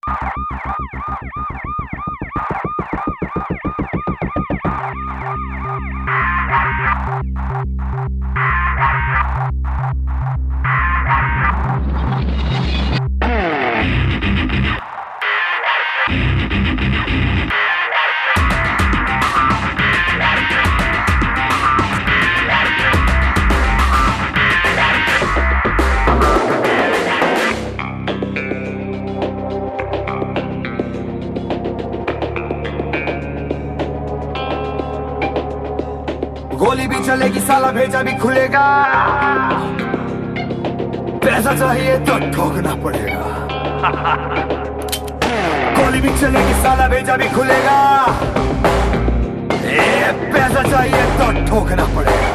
गोली भी चलेगी साला भेजा भी खुलेगा, पैसा चाहिए तो ठोकना पड़ेगा। गोली भी चलेगी साला भेजा भी खुलेगा, पैसा चाहिए तो ठोकना पड़ेगा।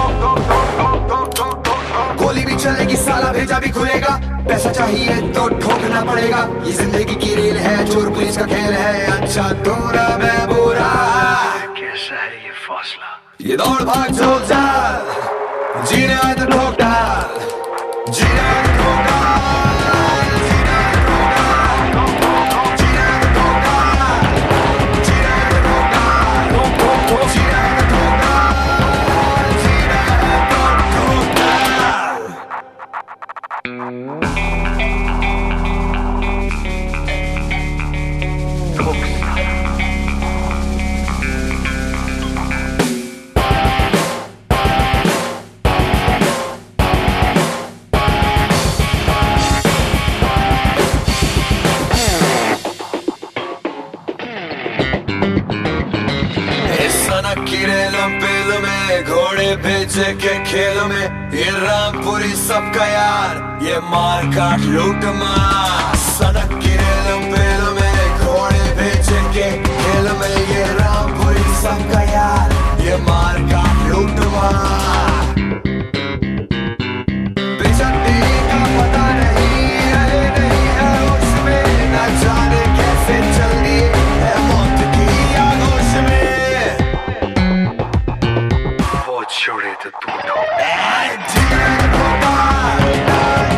गोली भी चलेगी साला भेजा भी खुलेगा, पैसा चाहिए तो ठोकना पड़ेगा। ये जिंदगी की रेल है, चोर पुलिस का खेल है, अच्छा दूरा मैं बुरा। कैसा है ये फैसला, ये दौड़ भाग झोल चाल, जीने आए तो ठोक डाल, जीने आए तो ठोक डाल, जीने आए तो ठोक डाल, जीने आए तो ठोक डाल, जीने आए तो ठोक डाल, जीने आए तो ठोक डाल, जीने आए तो ठोक डाल। पेलों में घोड़े बेचे के खेलों में, ये रामपुरी सबका यार, ये मार काट लूट मार। सड़क की रेलों पेलों में घोड़े बेचे के खेलों में, ये रामपुरी सबका यार, ये मार काट लूट मार। बेचैनी का पता नहीं, अरे नहीं है उसमें, न जाने कैसे चल दी है मौत की आगोश में। छोड़े तो तू